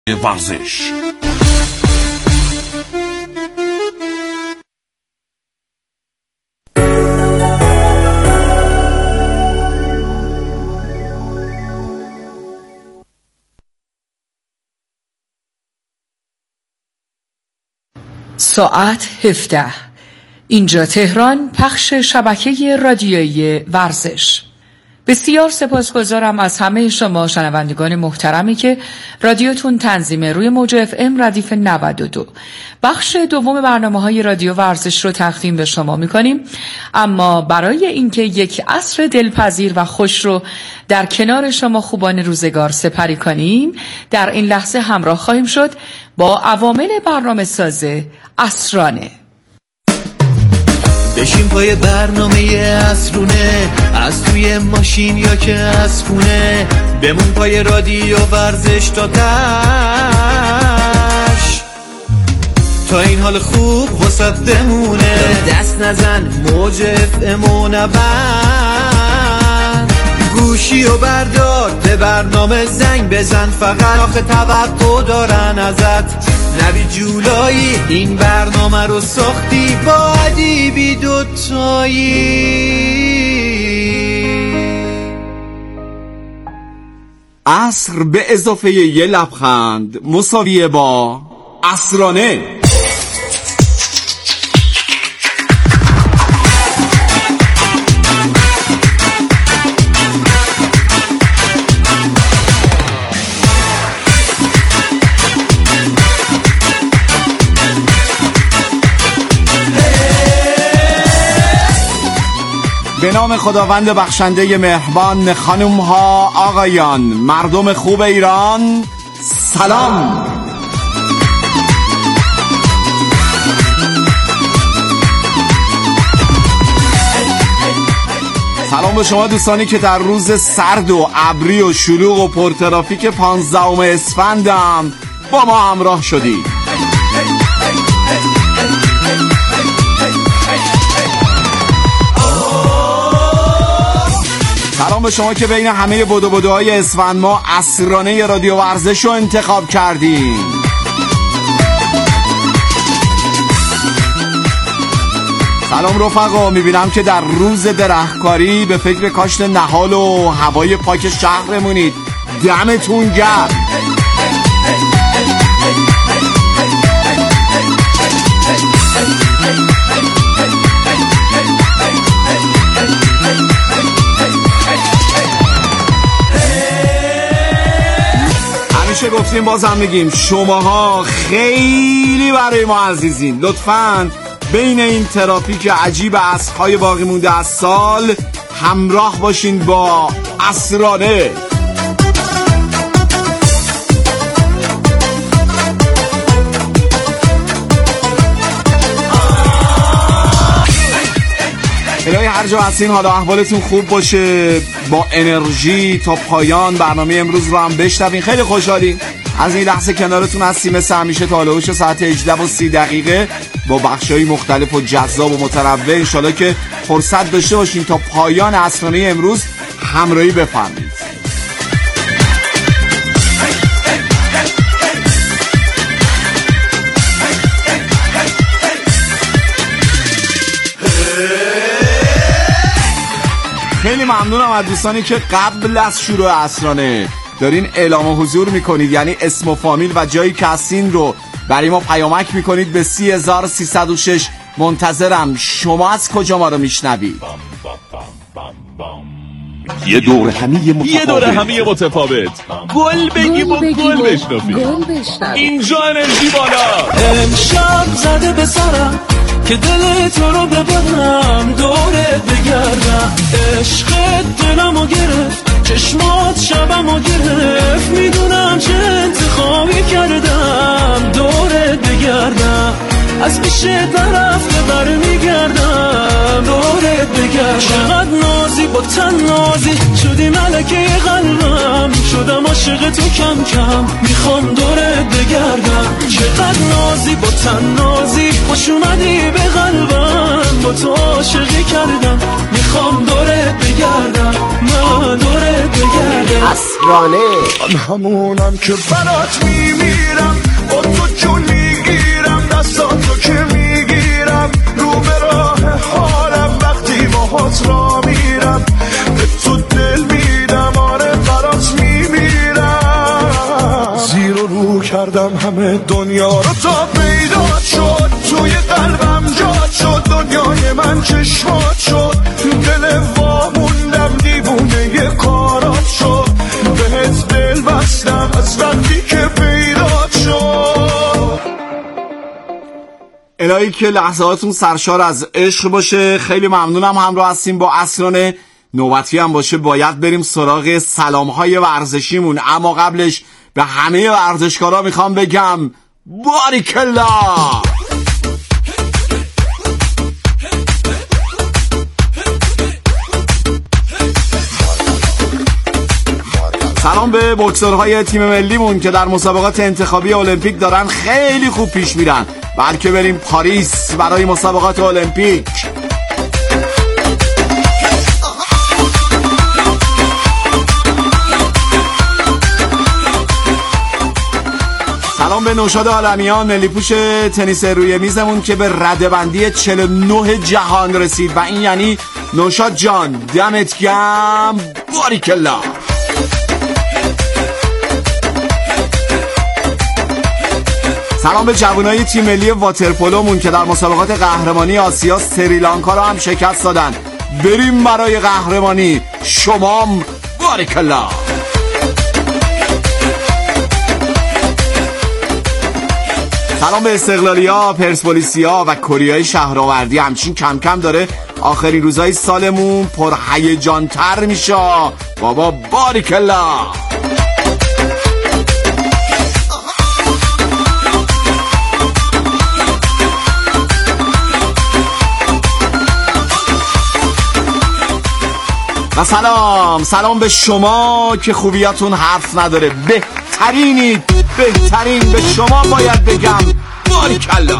ورزش. ساعت 17. اینجا تهران، پخش شبکه رادیویی ورزش. بسیار سپاسگزارم از همه شما شنوندگان محترمی که رادیوتون تنظیم روی موج FM ردیف 92. بخش دوم برنامه‌های رادیو ورزش رو تقدیم به شما می‌کنیم، اما برای اینکه یک عصر دلپذیر و خوش رو در کنار شما خوبان روزگار سپری کنیم، در این لحظه همراه خواهیم شد با عوامل برنامه ساز عصرانه. بشین پای برنامه عصرونه، از توی ماشین یا که از خونه، بمون پای رادیو ورزش تا تش، تا این حال خوب وسط بمونه. دست نزن موج FM و نبند، گوشی و بردار به برنامه زنگ بزن، فقط آخه توقع دارن ازت. نبی جولایی این برنامه رو ساختی با ادیبی دوتایی. عصر به اضافه یه لبخند مساویه با عصرانه. به نام خداوند بخشنده مهربان، خانم ها آقایان، مردم خوب ایران، سلام. سلام به شما دوستانی که در روز سرد و ابری و شلوغ و پرترافیک 15 اسفندم با ما همراه شدید. سلام به شما که بین همه بدوهای اسفند ما عصرانه رادیو ورزش رو انتخاب کردیم. سلام رفقا، میبینم که در روز درختکاری به فکر کاشت نهال و هوای پاک شهرمونید. دمتون گرم. گفتیم بازم میگیم شماها خیلی برای ما عزیزین. لطفاً بین این ترافیک عجیب عصرهای باقی مونده از سال همراه باشین با عصرانه. الهی هر جا هستین حالا احوالتون خوب باشه، با انرژی تا پایان برنامه امروز رو هم بشنوین. خیلی خوشحالیم از این لحظه کنارتون هستیم، مثل همیشه تا هلوش ساعت 18:30 با بخشای مختلف و جذاب و متنوع. انشالله که فرصت داشته باشین تا پایان عصرانه امروز همراهی بفرمایید. خیلی ممنونم از دوستانی که قبل از شروع عصرانه دارین اعلام حضور میکنید، یعنی اسم و فامیل و جایی که هستین رو برای ما پیامک میکنید به 30306. منتظرم. شما از کجا ما رو میشنوید؟ یه دوره همی متفاوت. گل بگیم و گل بشنفیم. اینجا انرژی بالا. امشب زده به سرم که دل تو رو ببرم، دورت بگردم. عشقت دلمو گرفت، چشمات شبمو گرفت، میدونم چه انتخابی کردم. دورت بگردم، از پیشت نرفته برمیگردم. دورت بگردم. چقدر نازی با تن نازی شدی ملکه قلبم، شدم عاشق تو کم کم، میخوام دورت بگردم. چقدر نازی با تن نازی خوش اومدی به قلبم، با تو عاشقی کردم، میخوام دورت بگردم، من دورت بگردم. عصرانه همونم که برات میمیرم. آرزو کردم همه دنیا رو تا پیدا شد، توی قلبم جات شد، دنیای من چشمات شد، دل واموندم دیوونه کارات شد، بهت دل بستم از وقتی که پیدا شد. الهی که لحظاتون سرشار از عشق باشه. خیلی ممنونم همراه هستیم با اسرانه. نوبتی هم باشه باید بریم سراغ سلام‌های ورزشیمون، اما قبلش به همه ورزشکارا میخوام بگم باریکلا. سلام به بوکسورهای تیم ملیمون که در مسابقات انتخابی المپیک دارن خیلی خوب پیش میرن، بلکه بریم پاریس برای مسابقات المپیک. سلام به نوشاد عالمیان، ملی‌پوش تنیس روی میزمون که به رده‌بندی 49 جهان رسید و این یعنی نوشاد جان دمت گرم، باریکلا. سلام به جوانای تیم ملی واترپولومون که در مسابقات قهرمانی آسیا سریلانکا رو هم شکست دادن. بریم برای قهرمانی، شمام باریکلا. سلام به استقلالیا، پرسپولیسیا و کوریای شهرآوردی. همچین کم کم داره آخرین روزهای سالمون پر هیجان تر میشه. بابا باریکلا. و سلام به شما که خوبیاتون حرف نداره، بهترین به شما باید بگم باریکلا.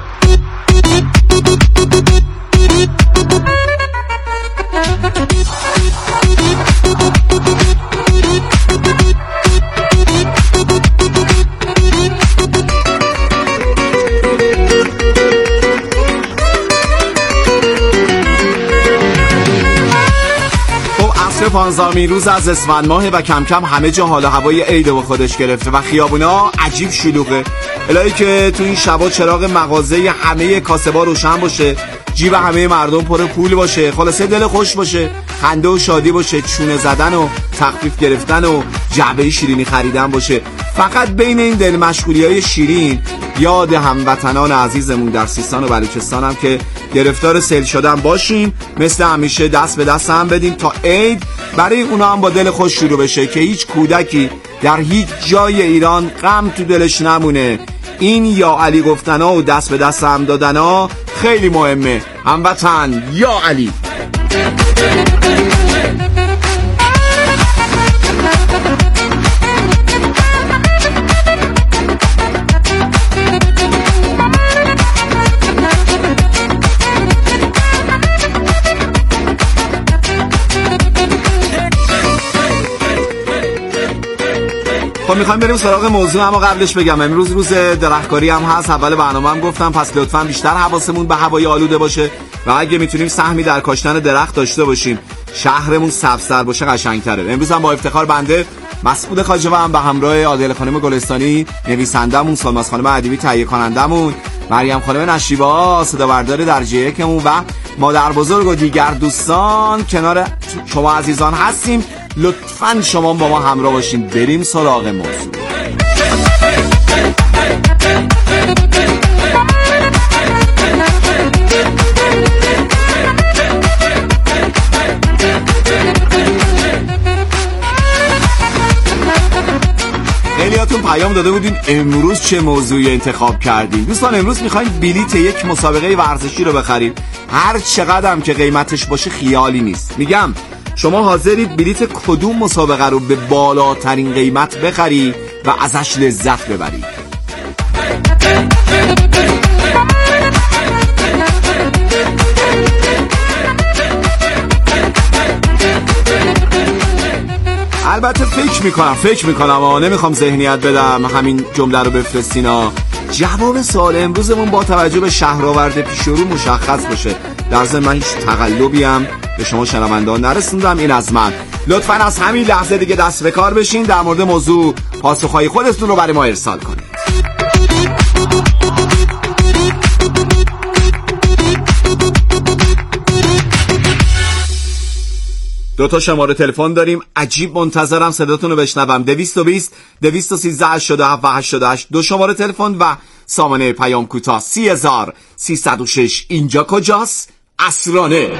پانزدهمین روز از اسفند ماه و کم کم همه جا حال هوای عید با خودش گرفته و خیابونا عجیب شلوغه. الهی که تو این شبا چراغ مغازه همه کاسبا روشن باشه، جیب همه مردم پر پول باشه، خلاصه دل خوش باشه، خنده و شادی باشه، چونه زدن و تخفیف گرفتن و جعبه شیرینی خریدن باشه. فقط بین این دل مشغولی‌های شیرین یاد هموطنان عزیزمون در سیستان و بلوچستان هم که گرفتار سیل شدن باشیم، مثل همیشه دست به دست هم بدیم تا عید برای اونا هم با دل خوش شروع بشه که هیچ کودکی در هیچ جای ایران غم تو دلش نمونه. این یا علی گفتنا و دست به دست هم دادنا خیلی مهمه. هموطن یا علی. خب میخوایم بریم سراغ موضوع، اما قبلش بگم امروز روز درختکاری هم هست. اول برنامه هم گفتم پس لطفاً بیشتر حواسمون به هوای آلوده باشه و اگه میتونیم سهمی در کاشتن درخت داشته باشیم، شهرمون سبزتر باشه قشنگتره. امروز هم با افتخار بنده مسعود خواجه و هم به همراه عادل خانم گلستانی نویسندمون، سلماس خانم ادیبی تهیه کنندمون، مریم خانم نشیبا صدابردار درجه یکمون و مادر بزرگ و دیگر دوستان کنار شما عزیزان هستیم. لطفاً شما با ما همراه باشین. بریم سراغ موضوع. خیلیاتون پیام داده بودین امروز چه موضوعی انتخاب کردین. دوستان امروز میخوایم بلیت یک مسابقه ورزشی رو بخریم. هر چقدر هم که قیمتش باشه خیالی نیست. میگم شما حاضرید بلیت کدوم مسابقه رو به بالاترین قیمت بخری و ازش لذت ببرید؟ البته فکر میکنم اما نمیخوام ذهنیت بدم همین جمله رو بفرستینا. جواب سوال امروزمون با توجه به شهرآورد پیش رو مشخص باشه. در ضمن من هیچ تقلبی هم به شما شنوندگان نرسوندم. این از من. لطفاً از همین لحظه دیگه دست به کار بشین. در مورد موضوع پاسخهای خودتون رو برای ما ارسال کنید. دو تا شماره تلفن داریم، عجیب منتظرم صداتون رو بشنوم. 220 213 87 و 88 دو شماره تلفن و سامانه پیام کوتاه 30306. اینجا کجاست؟ عصرانه.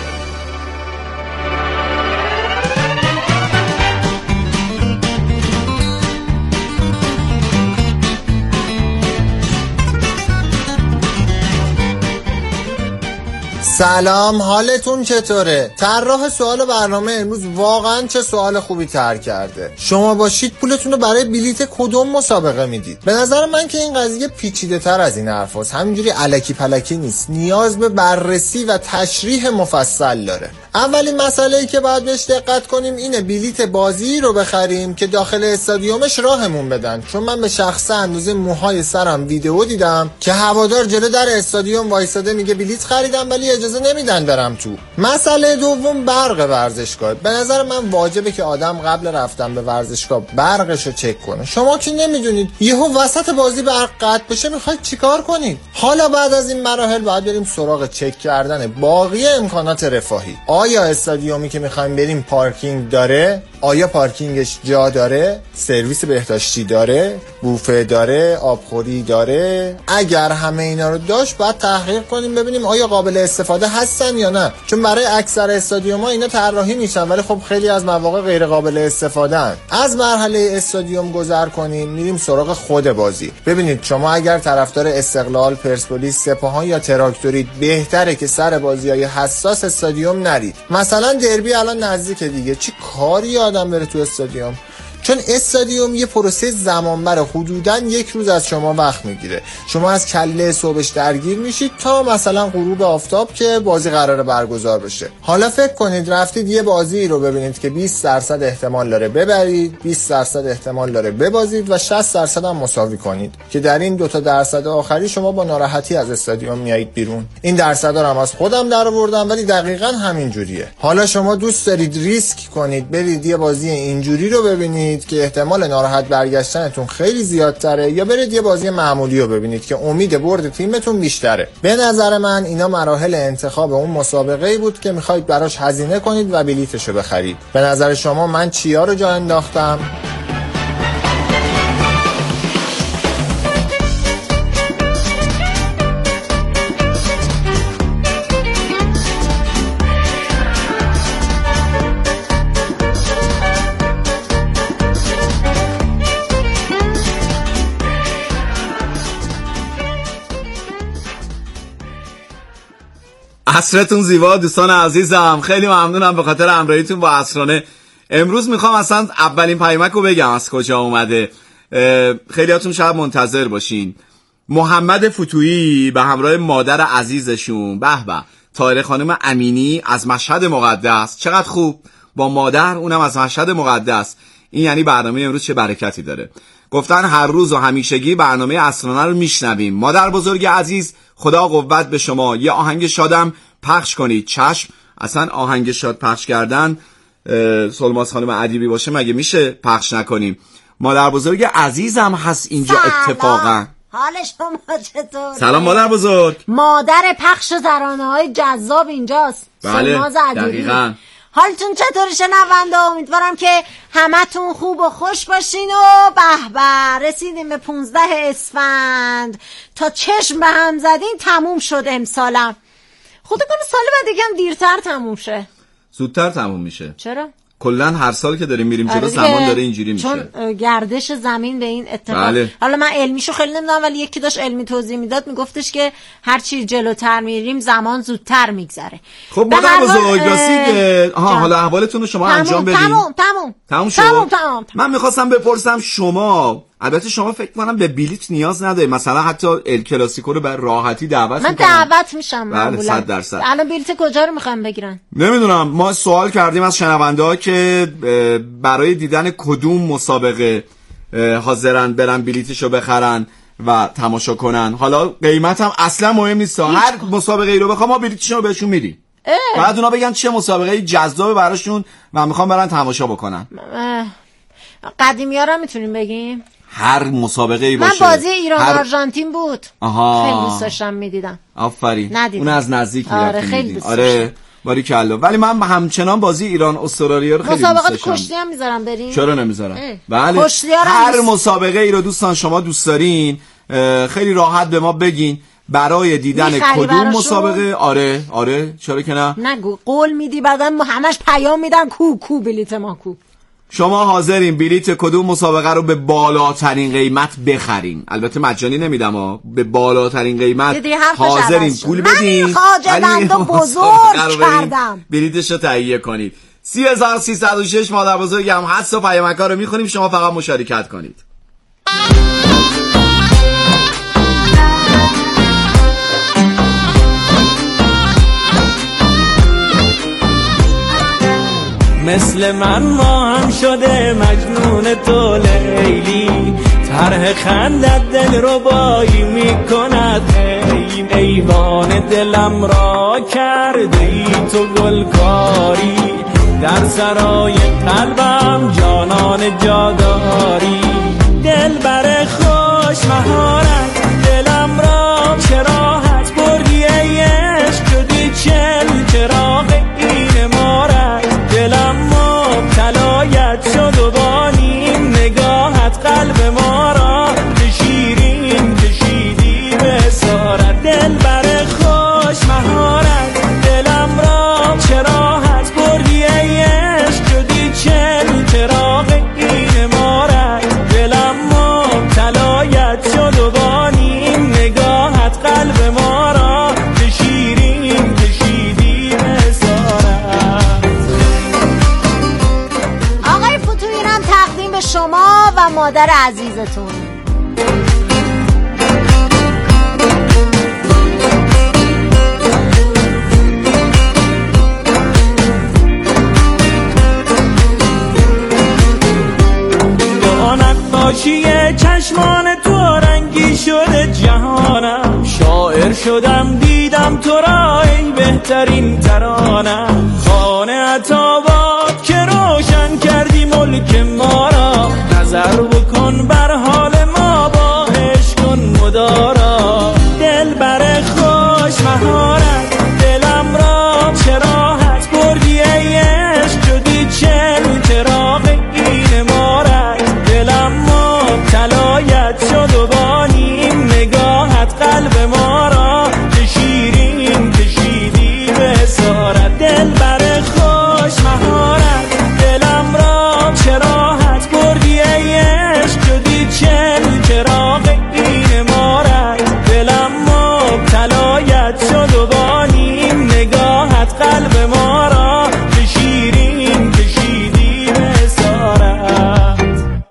سلام، حالتون چطوره؟ طراح سوال برنامه امروز واقعا چه سوال خوبی طرح کرده. شما باشید پولتون رو برای بلیت کدوم مسابقه میدید؟ به نظر من که این قضیه پیچیده تر از این حرف هست. همینجوری الکی پلکی نیست، نیاز به بررسی و تشریح مفصل داره. اولین مسئله‌ای که باید بهش دقت کنیم اینه بلیت بازی رو بخریم که داخل استادیومش راهمون بدن، چون من به شخصه اندازه موهای سرم ویدیو دیدم که هوادار جلو در استادیوم وایساده میگه بلیت خریدم ولی اجازه نمیدن برم تو. مسئله دوم برق ورزشگاه. به نظر من واجبه که آدم قبل رفتن به ورزشگاه برقشو چک کنه. شما که نمیدونید یهو وسط بازی برق قطع بشه میخواید چیکار کنید؟ حالا بعد از این مراحل باید بریم سراغ چک کردن باقی امکانات رفاهی. آیا استادیومی که میخوایم بریم پارکینگ داره؟ آیا پارکینگش جا داره؟ سرویس بهداشتی داره؟ بوفه داره؟ آبخوری داره؟ اگر همه اینا رو داشت باید تحقیق کنیم ببینیم آیا قابل استفاده هستن یا نه، چون برای اکثر استادیوم‌ها اینا طراحی میشن ولی خب خیلی از مواقع غیر قابل استفاده ان. از مرحله استادیوم گذر کنیم میریم سراغ خود بازی. ببینید شما اگر طرفدار استقلال، پرسپولیس، سپاهان یا تراکتورید بهتره که سر بازی‌های حساس استادیوم نرید. مثلا دربی الان نزدیک دیگه، چی کاری آدم بره تو استادیوم؟ چون استادیوم یه پروسه زمانبره، حدوداً 1 روز از شما وقت میگیره. شما از کله صبحش درگیر میشید تا مثلا غروب آفتاب که بازی قراره برگزار بشه. حالا فکر کنید رفتید یه بازی رو ببینید که 20% احتمال داره ببرید، 20% احتمال داره ببازید و 60% هم مساوی کنید که در این 2% آخری شما با ناراحتی از استادیوم میایید بیرون. این درصدا رو هم از خودم درآوردم ولی دقیقاً همین جوریه. حالا شما دوست دارید ریسک کنید برید یه بازی اینجوری رو ببینید که احتمال ناراحت برگشتنتون خیلی زیادتره، یا برید یه بازی معمولی رو ببینید که امید برد تیمتون بیشتره. به نظر من اینا مراحل انتخاب اون مسابقه‌ای بود که میخواید براش هزینه کنید و بلیتشو بخرید. به نظر شما من چیا رو جا انداختم؟ عصرتون زیبا دوستان عزیزم، خیلی ممنونم به خاطر همراهیتون با عصرانه. امروز میخوام اصلا اولین پیامک رو بگم از کجا اومده. خیلیاتون شاید منتظر باشین. محمد فتویی به همراه مادر عزیزشون به طاهره خانم امینی از مشهد مقدس، چقدر خوب، با مادر اونم از مشهد مقدس. این یعنی برنامه امروز چه برکتی داره. گفتن هر روز و همیشگی برنامه عصرانه رو میشنویم. مادر بزرگ عزیز خدا قوت به شما. یه آهنگ شادم پخش کنید. چشم. اصلا آهنگ شاد پخش کردن سلماس خانم ادیبی باشه مگه میشه پخش نکنیم؟ مادر بزرگ عزیزم هست اینجا اتفاقا. حال شما چطور؟ سلام مادر بزرگ. مادر پخش ترانه‌های جذاب اینجاست. بله دقیقاً. حالتون چطور شنونده؟ امیدوارم که همتون خوب و خوش باشین و به به رسیدیم به 15 اسفند. تا چشم به هم زدین تموم شد امسالم. خدا کنه سال بعد یکم دیرتر تموم شه. زودتر تموم میشه. چرا؟ کلا هر سال که داریم میریم جلو زمان داره اینجوری میشه، چون گردش زمین به این اتفاق. بله. حالا من علمیشو خیلی نمیدونم ولی یکی داشت علمی توضیح میداد میگفتش که هر چی جلوتر میریم زمان زودتر میگذره. خب مادر بزرگ راستی حالا احوالتون رو شما انجام بدین. تموم شد. من میخواستم بپرسم شما، البته شما فکر کنم به بلیت نیاز نداره، مثلا حتی ال کلاسیکو رو بر راحتی دعوت من دعوت میشم معمولا. 100%. الان بلیت کجا رو میخوام بگیرن؟ نمیدونم. ما سوال کردیم از شنونده‌ها که برای دیدن کدوم مسابقه حاضرن برن بلیتشو بخرن و تماشا کنن. حالا قیمت هم اصلا مهم نیست، هر مسابقه ای رو بخوام ما بلیتشون رو بهشون میدیم. بعد اونا بگن چه مسابقه جذابه براشون و میخوام برن تماشا بکنن. قدیمی‌ها رو میتونیم بگیم؟ هر مسابقه ای باشه. من بازی ایران آرژانتین بود. خیلی دوست داشتم میدیدم. آفرین. اون از نزدیک میرفتم. خیلی دوست داشتم. آره باریکلا. ولی من همچنان بازی ایران استرالیا رو خیلی دوست داشتم. مسابقات کشتی هم میذارم بریم؟ چرا نمیذارم؟ بله. هر مسابقه ای رو دوستان شما دوست دارین خیلی راحت به ما بگین برای دیدن کدوم مسابقه. آره چرا که نه. نگو قول میدی بعدن همش پیام میدن کو بلیت ما کو. شما حاضرین بلیت کدوم مسابقه رو به بالاترین قیمت بخرین؟ البته مجانی نمیدم به بالاترین قیمت حاضرین پول بدین. من خواجه بندو بزرگ کردم. بلیتش رو تهیه کنید. 3306 مادر بزرگم هست و پیامک‌ها رو میخونیم، شما فقط مشارکت کنید. مثل من ما هم شده مجنون تو لیلی، طرح خندت دل رو بایی میکند ایوان دلم را کرده ای تو گلکاری، در سرای قلبم جانان جاداری، دل بر خوش مهارت دلم را چراحت بردی ای عشق شدی چراغ این مارت، دلم مبتلایت شد و بانی نگاهت قلب ما را به شیرین کشیدی به اسارت، دل بر خوش مهارت دلم را چراحت بردی ای عشق شدی چراغ این مارت، دلم مبتلایت شد و بانی نگاهت قلب ما را به شیرین کشیدی به اسارت. آقای فتویرم تقدیم به شما و مادر عزیزتون. نقاشی چشمان تو رنگی شده جهانم، شاعر شدم دیدم تو را ای بهترین ترانم، خانه عطابات که روشن کردی ملک ما را، نظر بکن بر حال ما با عشق کن مدارا، دل بر خوش مهارت دلم را چراحت بردی ای عشق شدی چراغ این مارت، دلم مبتلایت شد و بانی نگاهت قلب ما را به شیرین کشیدی به اسارت، دل بر خوش مهارت دلم را چراحت بردی ای عشق شدی چراغ این مارت، دلم مبتلایت شد و بانی نگاهت قلب ما را به شیرین کشیدی به اسارت.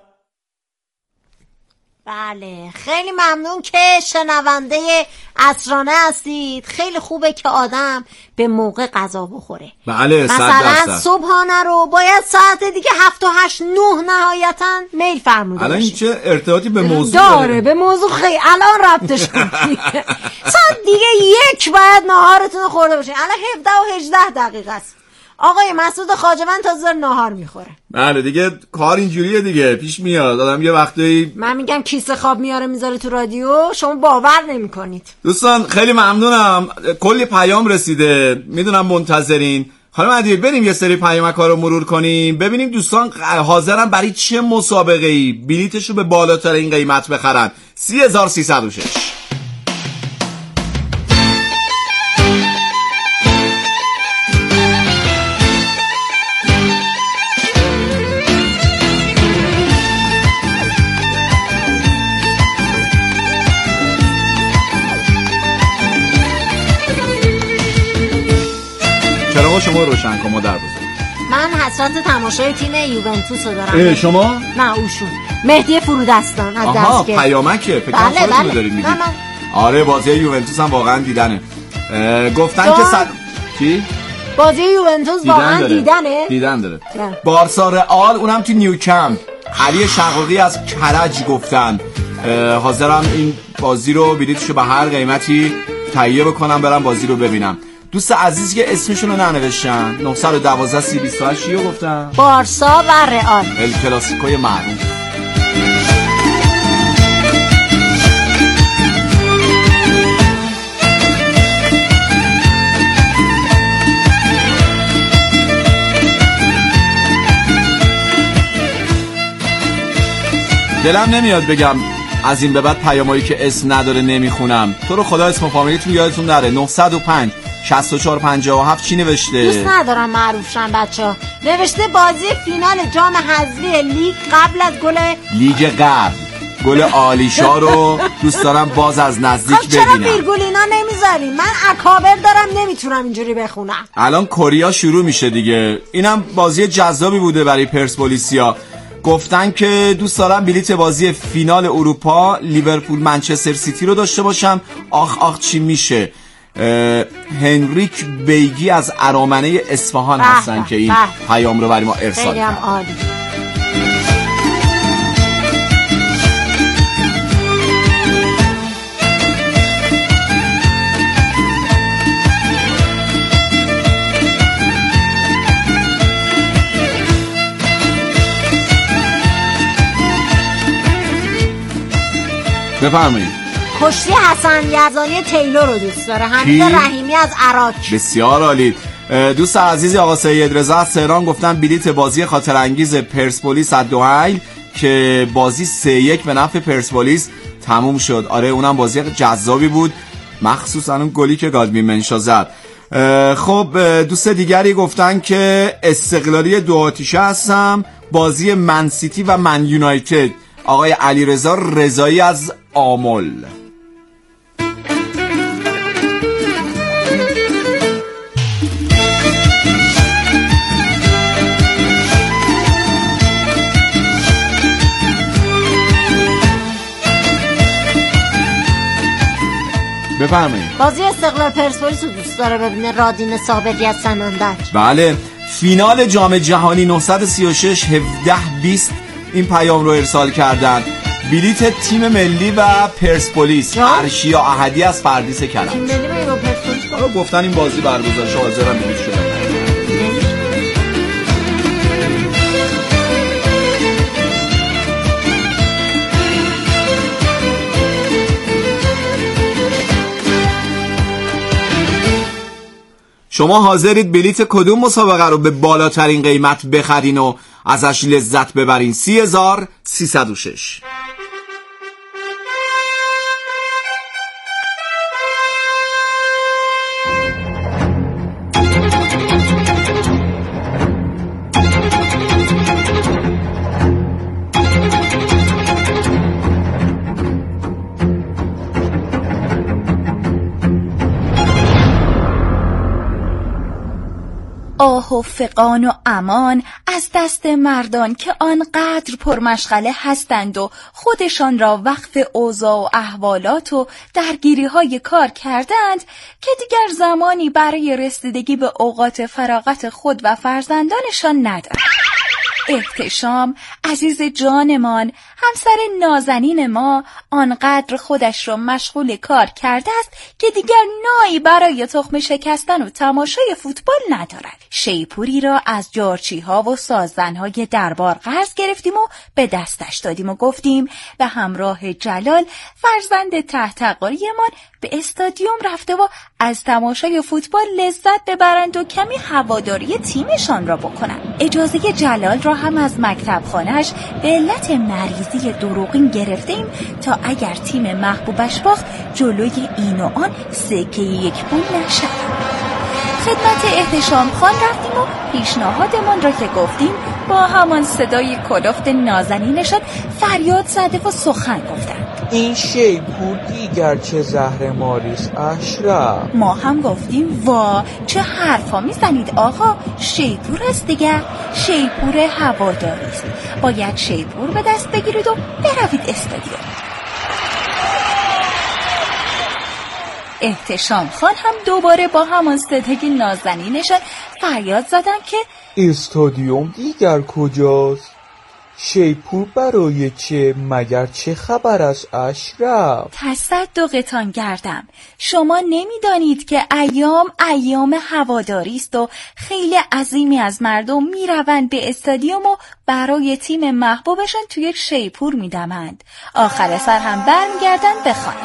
بله خیلی ممنون که شنونده عصرانه هستید. خیلی خوبه که آدم به موقع غذا بخوره. بله 100%. مثلا صبحانه رو باید ساعت دیگه 7 و 8 9 نهایتا میل فرموده الان باشه. چه ارتباطی به موضوع داره؟ به موضوع خیلی الان ربطش کنید. ساعت دیگه 1 باید ناهارتون خورده باشین. الان 17 و 18 دقیقه است. آقای مسعود خواجه‌بند تازه ناهار میخوره. بله دیگه کار اینجوریه دیگه، پیش میاد آدم یه وقتی. من میگم کیسه خواب میاره میذاره تو رادیو، شما باور نمیکنید. دوستان خیلی ممنونم، کلی پیام رسیده، میدونم منتظرین. خانم ادیب بریم یه سری پیامک‌ها رو مرور کنیم ببینیم دوستان حاضرن برای چه مسابقه‌ای بلیتشو به بالاترین قیمت بخرن. 3306. چراغ شما روشن کن مادر بزرگ. من حسرت تماشای تیم یوونتوس رو دارم. شما؟ نه اوشون مهدی فرودستان از دست که پیامکه فکر کنم خودتون دارید میگید. آره بازی یوونتوس هم واقعا دیدنه. گفتن که چی؟ بازی یوونتوس واقعا دیدن داره. بارسا رئال اونم تو نیوکمپ. علی شقاقی از کرج گفتن حاضرم این بازی رو بلیتشو به هر قیمتی تهیه بکنم برم بازی رو ببینم. دوست عزیزی که اسمشون رو ننوشتن 912 3028 رو گفتم بارسا و رئال، ال کلاسیکوی معروف. دلم نمیاد بگم از این به بعد پیامایی که اسم نداره نمیخونم. تو رو خدا اسم و فامیلیتون یادتون نره. 905 64 57 چی نوشته؟ دوست ندارم معروف شن بچه‌ها. نوشته بازی فینال جام حذفی لیگ قبل از گل لیگ قبل، گل آلیشا رو دوست دارم باز از نزدیک ببینم. چرا ویرگول اینا نمیذاری؟ من اکابر دارم نمیتونم اینجوری بخونم. الان کوریا شروع میشه دیگه. اینم بازی جذابی بوده برای پرسپولیسیا. گفتن که دوست دارم بلیت بازی فینال اروپا لیورپول منچستر سیتی رو داشته باشم. آخ چی میشه. هنریک بیگی از ارامنه اصفهان هستن که این پیام رو برای ما ارسال کردن. عالی. بفرمایید. کشتی حسن یزدانی تیلور رو دوست داره. حمید رحیمی از عراق. بسیار عالی. دوست عزیزی آقا سید رضا از تهران گفتن بلیت بازی خاطر انگیز پرسپولیس از دوحیل که بازی 3-1 به نفع پرسپولیس تموم شد. آره اونم بازی جذابی بود، مخصوصا اون گلی که گالبین منشا زد. خب دوست دیگری گفتن که استقلالی 2 آتیشه هستم، بازی من سیتی و من یونایتد. آقای علیرضا رضایی از آمل. بفرمایید. بازی استقلال پرسپولیس رو دوست داره ببینه. رادین ثابتی از سنندج. بله فینال جام جهانی 936 17-20 این پیام رو ارسال کردن. بلیت تیم ملی و پرسپولیس. ارشیا احدی از پردیس کرج. تیم ملی و پرسپولیس گفتن این بازی برگزار شه، حاضرم بلیت شدم. شما حاضرید بلیت کدوم مسابقه رو به بالاترین قیمت بخرین و ازش لذت ببرین؟ 30306. آه و فقان و امان از دست مردان که آنقدر پرمشغله هستند و خودشان را وقف اوضاع و احوالات و درگیری های کار کردند که دیگر زمانی برای رسیدگی به اوقات فراغت خود و فرزندانشان ندارند. احتشام عزیز جانمان، همسر نازنین ما، آنقدر خودش را مشغول کار کرده است که دیگر نایی برای تخم شکستن و تماشای فوتبال ندارد. شیپوری را از جارچی‌ها و سازن‌های دربار قرض گرفتیم و به دستش دادیم و گفتیم به همراه جلال فرزند تحتقاریمان به استادیوم رفته و از تماشای فوتبال لذت ببرند و کمی هواداری تیمشان را بکنند. اجازه جلال را هم از مکتب خانه‌اش به علت مریضی دروغین گرفتیم تا اگر تیم محبوبش باخت جلوی این و آن سکه 1 پول نشد. خدمت احتشام خان رفتیم و پیشنهادمان را که گفتیم با همان صدای کلفت نازنینشان فریاد زده و سخن گفتند. این شیپور دیگر چه زهر ماریست اشرف. ما هم گفتیم وا چه حرفا میزنید آقا، شیپور است دیگر، شیپور هواداری است، باید شیپور به دست بگیرید و بروید استادیوم. احتشام خان هم دوباره با همان صدای نازنینشان فریاد زدن که استادیوم دیگر کجاست؟ شیپور برای چه؟ مگر چه خبر است اشرف؟ تصدقتان گردم، شما نمیدانید که ایام هواداری است و خیلی عظیمی از مردم میروند به استادیوم و برای تیم محبوبشان توی شیپور میدمند، آخر سر هم برمیگردند به خانه.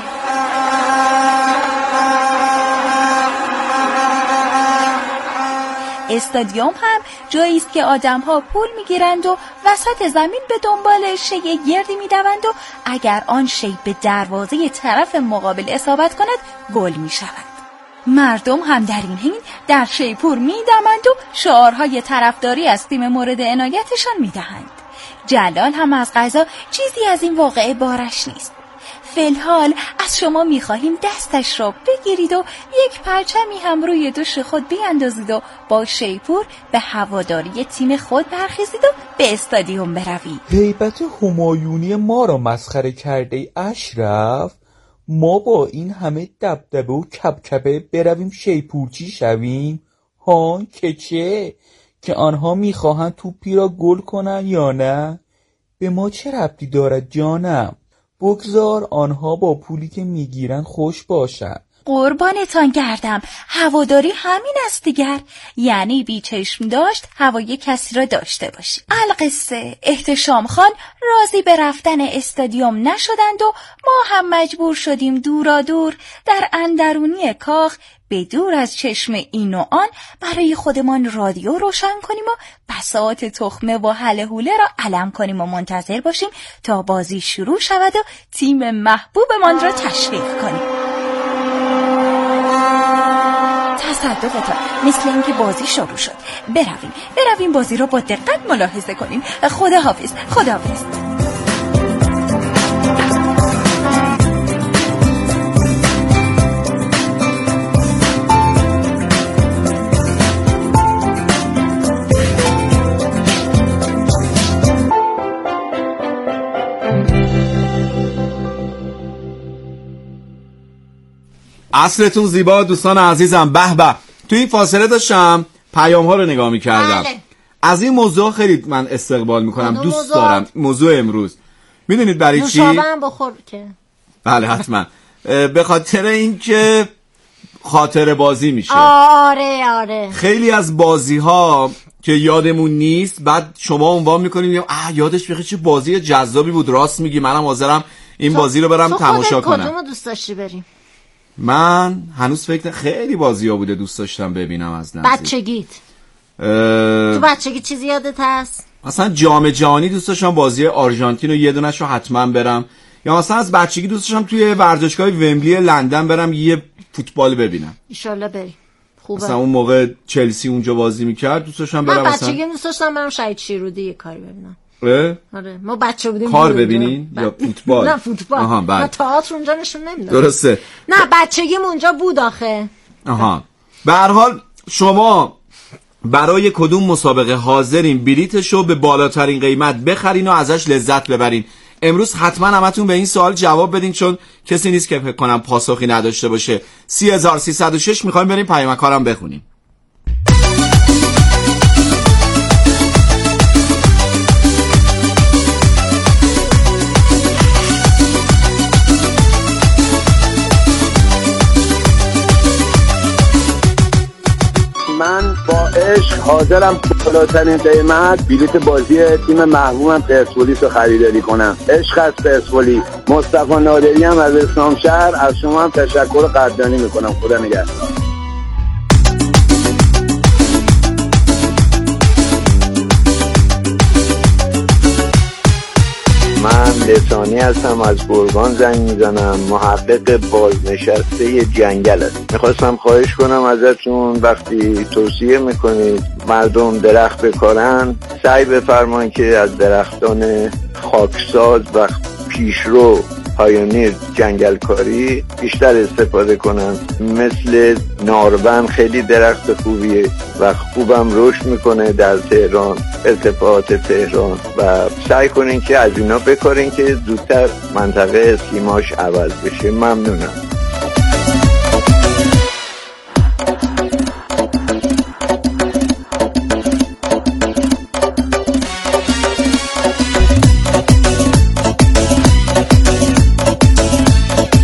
استادیوم هم جایی است که آدم‌ها پول می‌گیرند و وسط زمین به دنبال شی گردی می‌دوند و اگر آن شی به دروازه طرف مقابل اصابت کند گل می‌شود. مردم هم در این حین در شیپور می‌دمند و شعارهای طرفداری از تیم مورد عنایتشان می‌دهند. جلال هم از قضا چیزی از این واقعه بارش نیست. فی‌الحال از شما می‌خواهیم دستش را بگیرید و یک پرچمی هم روی دوش خود بیاندازید و با شیپور به هواداری تیم خود برخیزید و به استادیوم بروید. هیبت همایونی ما را مسخره کرده اشرف؟ ما با این همه دبدبه و کبکبه برویم شیپورچی شویم؟ ها که چه؟ که آنها می‌خواهند توپی را گل کنن یا نه؟ به ما چه ربطی دارد جانم؟ بگذار آنها با پولی که میگیرن خوش باشن. قربانتان گردم، هواداری همین است دیگر، یعنی بی چشم داشت هوای کسی را داشته باشی. القصه احتشام خان راضی به رفتن استادیوم نشدند و ما هم مجبور شدیم دورا دور در اندرونی کاخ به دور از چشم این و آن برای خودمان رادیو روشن کنیم و بساط تخمه و هله هوله را علم کنیم و منتظر باشیم تا بازی شروع شود و تیم محبوبمان را تشویق کنیم. تصدقتان مثل اینکه بازی شروع شد. برویم بازی را با دقت ملاحظه کنیم. خداحافظ. عصرتون زیبا دوستان عزیزم. به به، تو این فاصله داشتم پیام ها رو نگاه می‌کردم. از این موضوع خیلی من استقبال می‌کنم، دوست دارم. موضوع امروز میدونید برای چی؟ نوشابه بخور که بله حتما. به خاطر اینکه خاطره بازی میشه. آره خیلی از بازی‌ها که یادمون نیست بعد شما عنوان می‌کنید یادش بخیر چه بازی جذابی بود. راست میگی، منم حاضرم این بازی رو برم تماشا کنم. کدومو دوست داشتی بریم؟ من هنوز فکر خیلی بازی‌ها بوده دوست داشتم ببینم از نزدیک. بچگیت تو بچگی چیزی یادت هست؟ مثلا جام جهانی دوست داشتم بازی آرژانتین رو یه دونه‌شو حتما برم، یا مثلا از بچگی دوست داشتم توی ورزشگاه ومبلی لندن برم یه فوتبال ببینم. ان شاءالله بریم. خوبه. مثلا اون موقع چلسی اونجا بازی می‌کرد، دوست داشتم برم. من بچگی دوست داشتم برم شهید شیرودی یه کاری ببینم. آره ما بچه بودیم کار ببینین یا فوتبال؟ نه فوتبال. ما تئاتر اونجا نشون نمیداد. درسته. نه بچگیم اونجا بود آخه. به هر حال شما برای کدوم مسابقه حاضرین بلیتشو به بالاترین قیمت بخرین و ازش لذت ببرین؟ امروز حتما همتون به این سوال جواب بدین، چون کسی نیست که فکر کنم پاسخی نداشته باشه. 3306 میخوایم بریم پیامکارم بخونیم. من با عشق حاضرم بالاترین قیمت بلیت بازی تیم محبوبم پرسپولیس رو خریداری کنم. عشق از پرسپولیس. مصطفی نادری هم از اسلامشهر، از شما هم تشکر قدردانی میکنم. خدا نگهدار. من لسانی هستم، از گرگان زنگ میزنم. محقق بازنشسته جنگل است. میخواستم خواهش کنم ازتون وقتی توصیه میکنید مردم درخت بکارن، سعی بفرمایید که از درختان خاکساز و پیشرو پایونیر جنگلکاری بیشتر استفاده کنن. مثل نارون خیلی درخت خوبیه و خوبم رشد میکنه در تهران، ارتفاعات تهران، و سعی کنین که از اینا بکارین که زودتر منطقه سیماش عوض بشه. ممنونم.